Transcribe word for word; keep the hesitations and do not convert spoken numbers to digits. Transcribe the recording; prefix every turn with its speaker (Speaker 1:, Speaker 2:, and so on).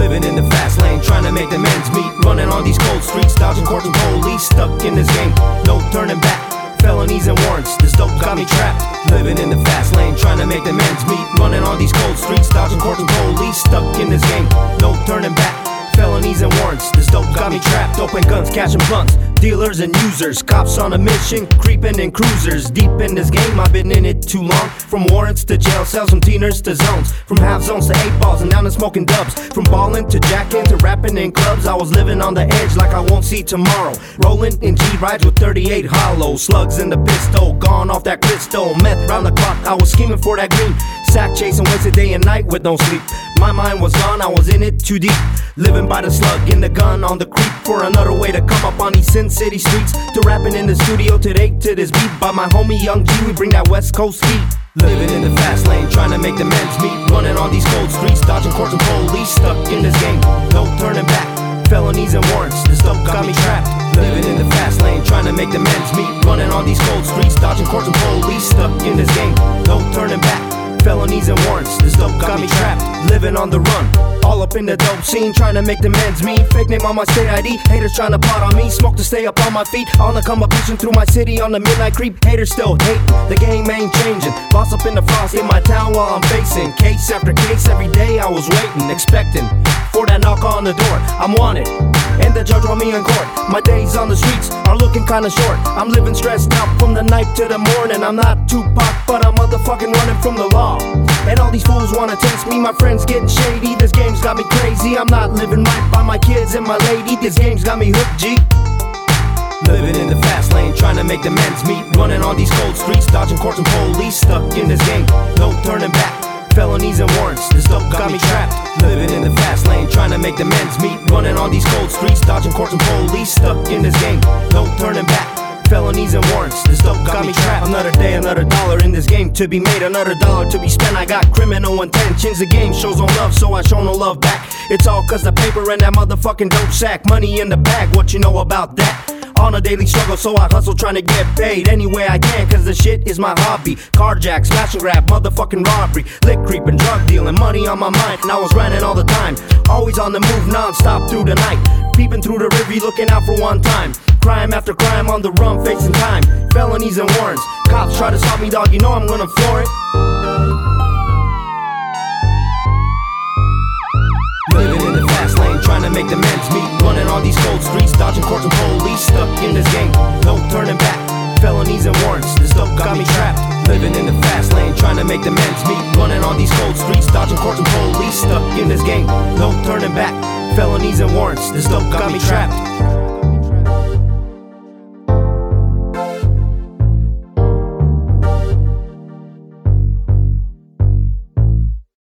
Speaker 1: Living in the fast lane, trying to make the ends meet. Running on these cold streets, dodging court and police. Stuck in this game, no turning back. Felonies and warrants, this dope got me trapped. Living in the fast lane, trying to make the ends meet. Running on these cold streets, dodging court and police. Stuck in this game, no turning back. Felonies and warrants, this dope got me trapped. Open guns, cashing blunts, dealers and users. Cops on a mission, creeping in cruisers. Deep in this game, I've been in it too long. From warrants to jail cells, from teeners to zones. From half zones to eight balls and down to smoking dubs. From ballin' to jacking to rapping in clubs. I was living on the edge like I won't see tomorrow. Rolling in G-rides with thirty-eight hollow. Slugs in the pistol, gone off that crystal. Meth round the clock, I was scheming for that green. Sack chasing, wasted day and night with no sleep. My mind was gone, I was in it too deep. Living by the slug in the gun on the creep. For another way to come up on these Sin City streets. To rapping in the studio today to this beat. By my homie Young G, we bring that West Coast heat. Living in the fast lane, trying to make the men's meet. Running on these cold streets, dodging courts and police. Stuck in this game, no turning back. Felonies and warrants, this dope got me trapped. Living in the fast lane, trying to make the men's meet. Running on these cold streets, dodging courts and police. Stuck in this game, no turning back. Felonies and warrants, this dope got me trapped. Living on the run, all up in the dope scene, trying to make the men's meet. Fake name on my state I D, haters trying to plot on me. Smoke to stay up on my feet, on the come up pushing through my city on the midnight creep. Haters still hate, the game ain't changing. Lost up in the frost in my town while I'm facing case after case. Every day I was waiting, expecting for that knock on the door. I'm wanted, and the judge want me in court. My days on the streets are looking kinda short. I'm living stressed out from the night to the morning. I'm not Tupac, but I'm motherfucking running from the law. And all these fools wanna test me, my friends getting shady. This game's got me crazy, I'm not living right by my kids and my lady. This game's got me hooked, G. Living in the fast lane, trying to make the men's meet. Running on these cold streets, dodging courts and police. Stuck in this game, no turning back. Felonies and warrants, this dope got me trapped. Living in the fast lane, trying to make the men's meet. Running on these cold streets, dodging courts and police. Stuck in this game, no turning back. Felonies and warrants, this dope got me trapped. Another day, another dollar in this game to be made. Another dollar to be spent, I got criminal intentions. The game shows no love, so I show no love back. It's all cause the paper and that motherfucking dope sack. Money in the bag, what you know about that? On a daily struggle, so I hustle trying to get paid any way I can, cause the shit is my hobby. Carjack, smash and grab, motherfucking robbery. Lick creeping, drug dealing, money on my mind, and I was grinding all the time. Always on the move, non-stop through the night. Peeping through the rivy, looking out for one time. Crime after crime on the run, facing time. Felonies and warrants, cops try to stop me, dog, you know I'm gonna floor it. Living in the fast lane, trying to make the men's meet. Running on these cold streets, dodging courts and police. Stuck in this game, no turning back. Felonies and warrants, this dope got me trapped. Living in the fast lane, trying to make the men's meet. Running on these cold streets, dodging courts and police. Stuck in this game, no turning back. Felonies and warrants, this dope got me trapped.